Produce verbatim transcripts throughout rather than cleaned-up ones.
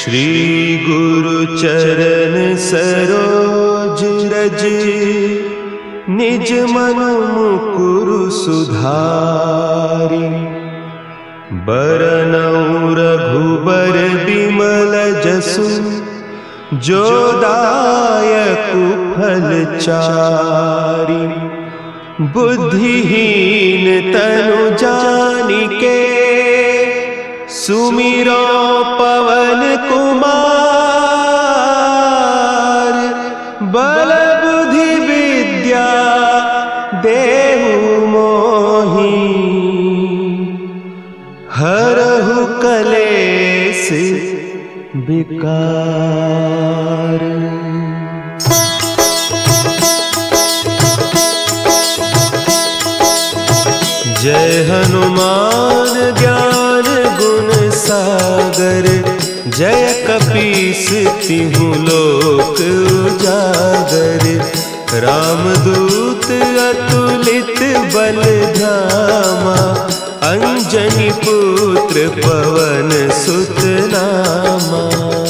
श्री गुरु चरण सरोज रज, निज मन मुकुरु सुधारि। बरनउँ रघुबर बिमल जसु, जो दायकु फल चारि। बुद्धिहीन तनु जानिके, सुमिरो पवन कुमार। बल बुद्धि विद्या देहु मोहि, हरहु कलेस विकार। जय हनुमान ज्ञान गुण सागर, जय कपीस तिहु लोक उजागर। रामदूत अतुलित बल धामा, अंजनी पुत्र पवन सुत नामा।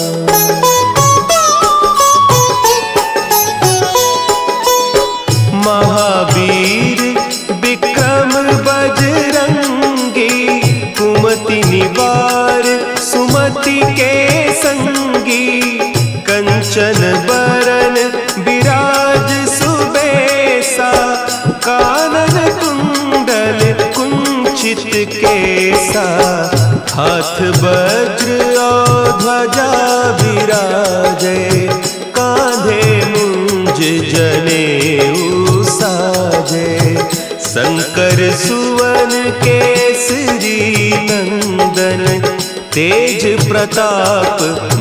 महावीर विक्रम बजरंगी, कुमति निवार सुमति के संगी। कंचन बरन विराज सुबेसा, कानन कुंडल कुंचित केसा। हाथ वज्र और ध्वजा विराजे, कांधे मुंज जनेऊ साजे। शंकर सुवन केसरी नंदन, तेज प्रताप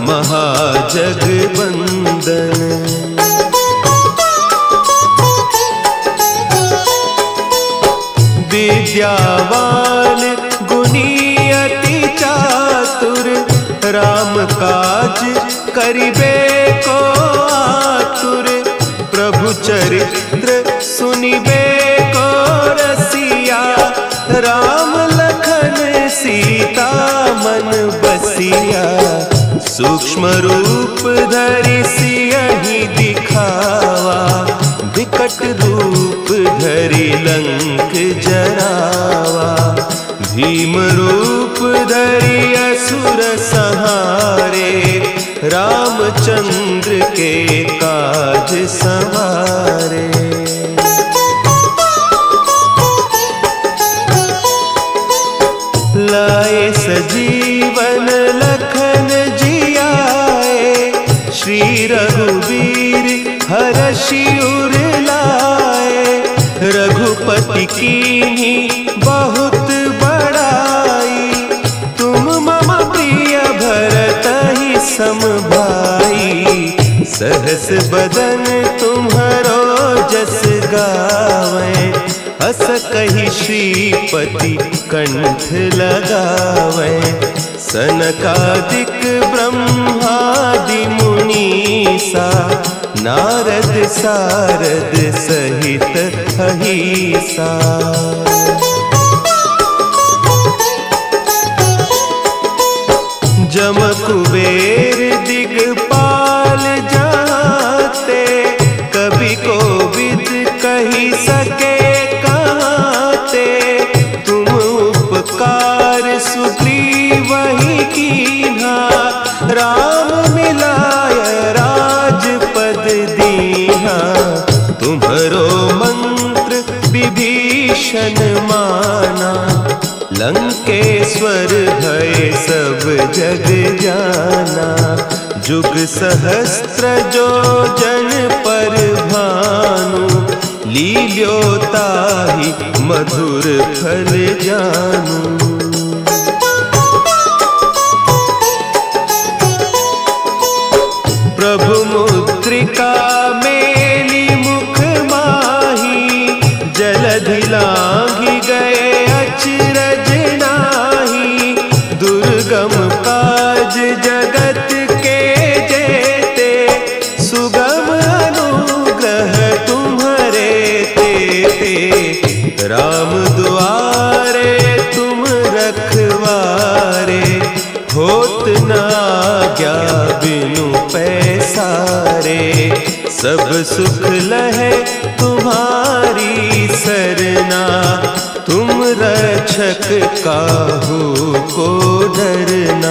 महाजगवंदन। विद्यावान गुणी अति चातुर, राम काज करिबे को आतुर। प्रभु चरित्र सुनिबे को रसिया, राम लखन सीता मन बसिया। सूक्ष्म रूप धरि सियहि दिखावा, विकट रूप धरि लंक जरावा। भीम रूप धरि असुर संहारे, रामचंद्र के काज संवारे। लाए सजीवन लखन जियाए, श्री रघुवीर हरषि उर लाए। रघुपति कीन्ही बहुत बड़ाई, तुम मम प्रिय भरतहि सम भाई। सहस बदन तुम्हरो जस गावें, हस कहि श्रीपति कंठ लगावें। सनकादिक ब्रह्मादि मुनीसा, नारद सारद सहित अहीसा। जम कुबेर दिगपाल जाते, कवि कोविद कहि सके कहते। तुम उपकार सुग्रीवहि कीन्हा, राम मिलाय राजपद दीन्हा। तुम्हरो मंत्र विभीषण माना, लंकेश्वर भय सब जग जाना। जुग सहस्त्र जो जन पर भानु, लील्योताहि मधुर फल जानू। प्रभु मुद्रिका मेली मुख माही, जलधि लांघि गए अचरज नाही। दुर्गम काज जगत के जेते, सुगम अनुग्रह तुम्हरे तेते। राम दुआरे तुम रखवारे, होत न आज्ञा बिनु पैसारे, सब सुख लहे तुम्हारी सरना, तुम रक्षक काहू को डरना।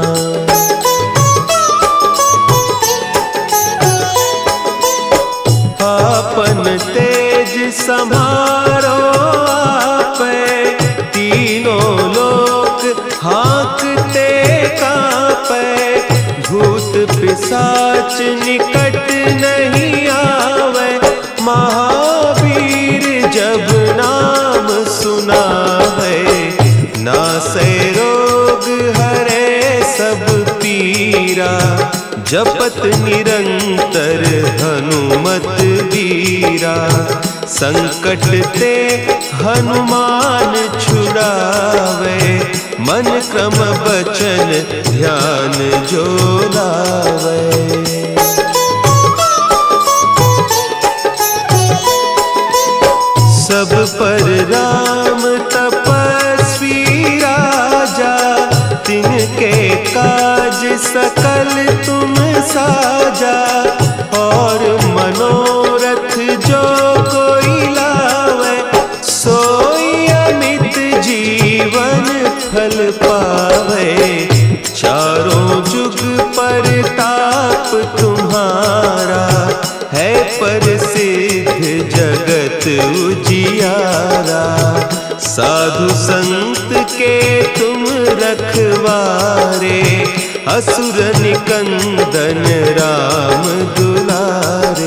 आपन तेज सम्हारो आपे, तीनों लोक हाँकते कांपे, भूत पिशाच निकट नहीं आवे, महावीर जब नाम सुनावे, नासै रोग हरे सब पीरा, जपत निरंतर हनुमत बीरा, संकट ते हनुमान छुड़ावे, मन क्रम बचन ध्यान जो लावे। सब पर राम तपस्वी राजा, तिनके काज सकल तुम साजा, और मनोरथ जो कोई लावे, सोई अमित जीवन फल पावे, चारों जुग परताप तुम्हारा, है प्रसिद्ध जगत उजियारा, साधु संत के तुम रखवारे, असुर निकंदन राम दुलारे।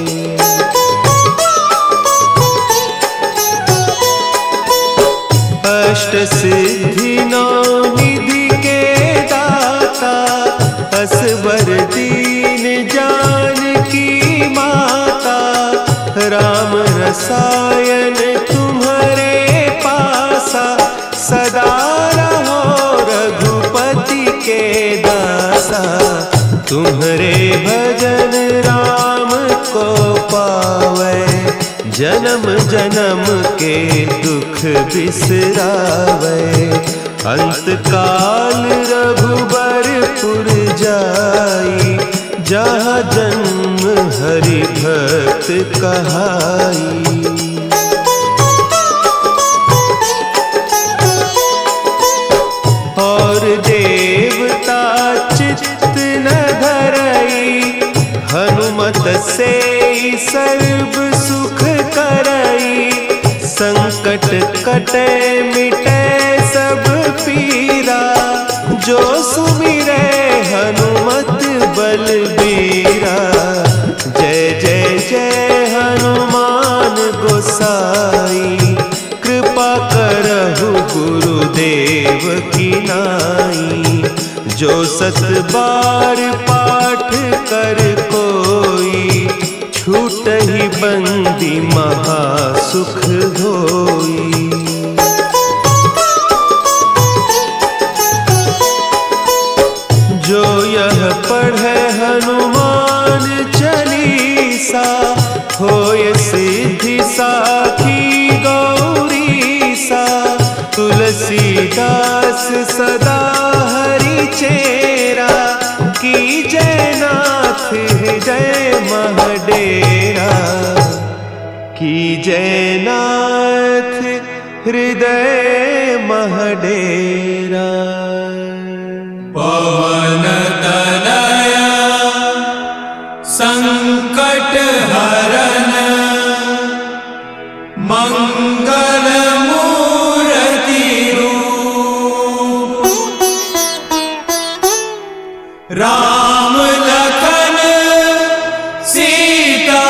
अष्ट सिद्धि नौ निधि के दाता, असवर दीन जानकी माता, राम रसायन तुम्हारे पासा, सदा रहो रघुपति के दासा, तुम्हारे भजन राम को पावे, जन्म जन्म के दुख बिसरावे, अंत काल रघुबरपुर जाई, जहाँ जन्म हरि भक्त कहाई। और देवता चित्त न धरई, हनुमत से सर्व सुख करई, संकट कटे मिटे सब पीरा, जो सुमिरे हनुमत बलबीरा। जय जय जय हनुमान गोसाई, कृपा करहु गुरुदेव की नाई, जो सत बार पाठ कर कोई, छूटहि बंदी महासुख होई। जो यह पढ़े हनुमान चालीसा, होय सिद्धि साखी गौरीसा, तुलसीदास सदा हरि चेरा, की जय नाथ हृदय महडेरा, की जय नाथ हृदय महडेरा। पवन तनया संकट हरन, मंगल मूर्ति रूप, राम लखन सीता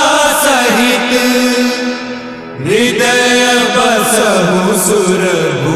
सहित, हृदय बसहु सुरभूप।